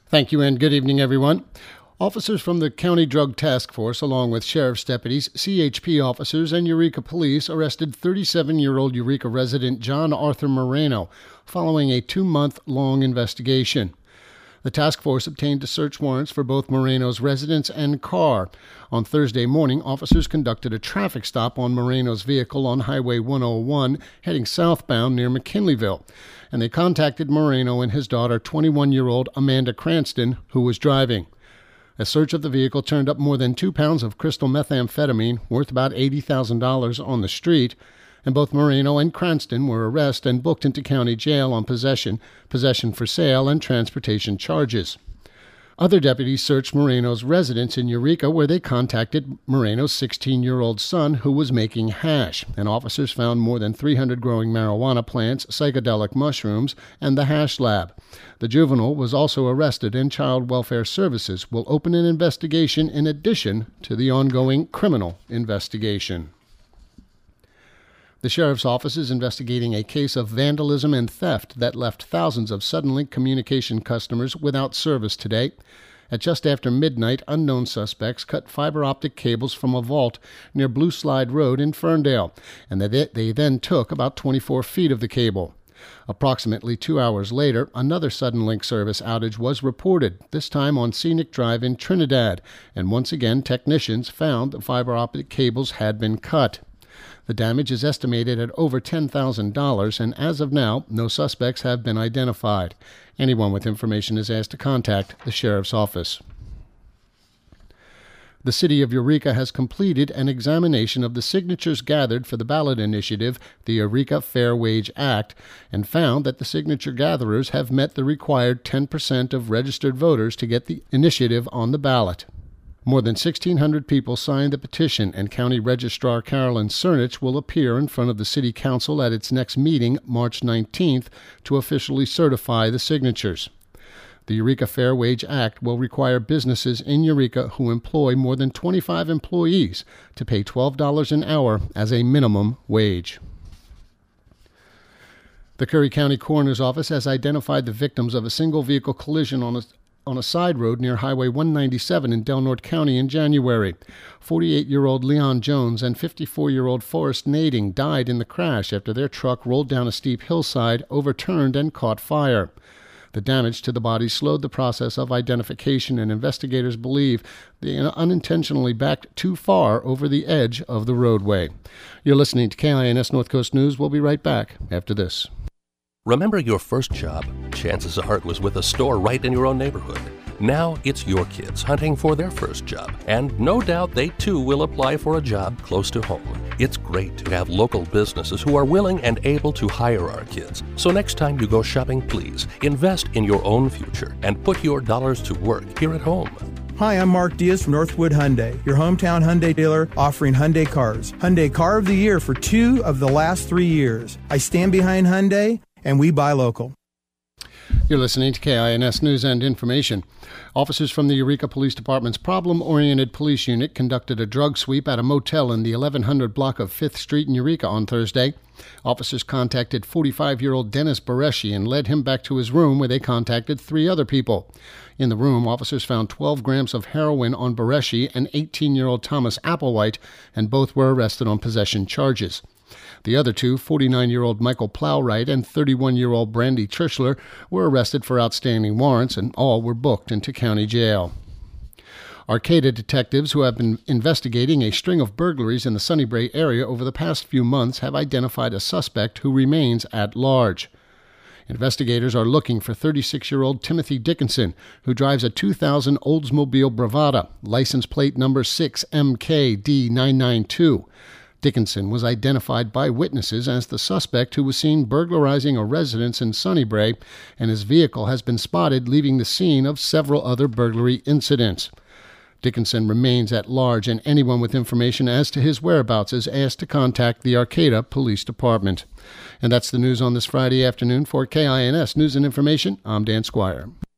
Thank you and good evening, everyone. Officers from the County Drug Task Force, along with sheriff's deputies, CHP officers, and Eureka Police arrested 37-year-old Eureka resident John Arthur Moreno following a 2-month-long investigation. The task force obtained search warrants for both Moreno's residence and car. On Thursday morning, officers conducted a traffic stop on Moreno's vehicle on Highway 101 heading southbound near McKinleyville, and they contacted Moreno and his daughter, 21-year-old Amanda Cranston, who was driving. A search of the vehicle turned up more than 2 pounds of crystal methamphetamine, worth about $80,000, on the street, and both Moreno and Cranston were arrested and booked into county jail on possession for sale, and transportation charges. Other deputies searched Moreno's residence in Eureka, where they contacted Moreno's 16-year-old son, who was making hash, and officers found more than 300 growing marijuana plants, psychedelic mushrooms, and the hash lab. The juvenile was also arrested, and Child Welfare Services will open an investigation in addition to the ongoing criminal investigation. The sheriff's office is investigating a case of vandalism and theft that left thousands of Suddenlink communication customers without service today. At just after midnight, unknown suspects cut fiber optic cables from a vault near Blue Slide Road in Ferndale, and they then took about 24 feet of the cable. Approximately 2 hours later, another Suddenlink service outage was reported, this time on Scenic Drive in Trinidad, and once again technicians found the fiber optic cables had been cut. The damage is estimated at over $10,000, and as of now, no suspects have been identified. Anyone with information is asked to contact the sheriff's office. The city of Eureka has completed an examination of the signatures gathered for the ballot initiative, the Eureka Fair Wage Act, and found that the signature gatherers have met the required 10% of registered voters to get the initiative on the ballot. More than 1,600 people signed the petition, and County Registrar Carolyn Cernich will appear in front of the City Council at its next meeting, March 19th, to officially certify the signatures. The Eureka Fair Wage Act will require businesses in Eureka who employ more than 25 employees to pay $12 an hour as a minimum wage. The Curry County Coroner's Office has identified the victims of a single-vehicle collision on a side road near Highway 197 in Del Norte County in January. 48-year-old Leon Jones and 54-year-old Forrest Nading died in the crash after their truck rolled down a steep hillside, overturned, and caught fire. The damage to the body slowed the process of identification, and investigators believe they unintentionally backed too far over the edge of the roadway. You're listening to KINS North Coast News. We'll be right back after this. Remember your first job? Chances are it was with a store right in your own neighborhood. Now it's your kids hunting for their first job, and no doubt they too will apply for a job close to home. It's great to have local businesses who are willing and able to hire our kids. So next time you go shopping, please invest in your own future and put your dollars to work here at home. Hi, I'm Mark Diaz from Northwood Hyundai, your hometown Hyundai dealer offering Hyundai cars. Hyundai Car of the Year for 2 of the last 3 years. I stand behind Hyundai, and we buy local. You're listening to KINS News and Information. Officers from the Eureka Police Department's Problem-Oriented Police Unit conducted a drug sweep at a motel in the 1100 block of 5th Street in Eureka on Thursday. Officers contacted 45-year-old Dennis Bareshi and led him back to his room, where they contacted 3 other people. In the room, officers found 12 grams of heroin on Bareshi and 18-year-old Thomas Applewhite, and both were arrested on possession charges. The other two, 49-year-old Michael Plowright and 31-year-old Brandy Trishler, were arrested for outstanding warrants, and all were booked into county jail. Arcata detectives who have been investigating a string of burglaries in the Sunnybrae area over the past few months have identified a suspect who remains at large. Investigators are looking for 36-year-old Timothy Dickinson, who drives a 2000 Oldsmobile Bravada, license plate number 6MKD992. Dickinson was identified by witnesses as the suspect who was seen burglarizing a residence in Sunnybrae, and his vehicle has been spotted leaving the scene of several other burglary incidents. Dickinson remains at large, and anyone with information as to his whereabouts is asked to contact the Arcata Police Department. And that's the news on this Friday afternoon. For KINS News and Information, I'm Dan Squire.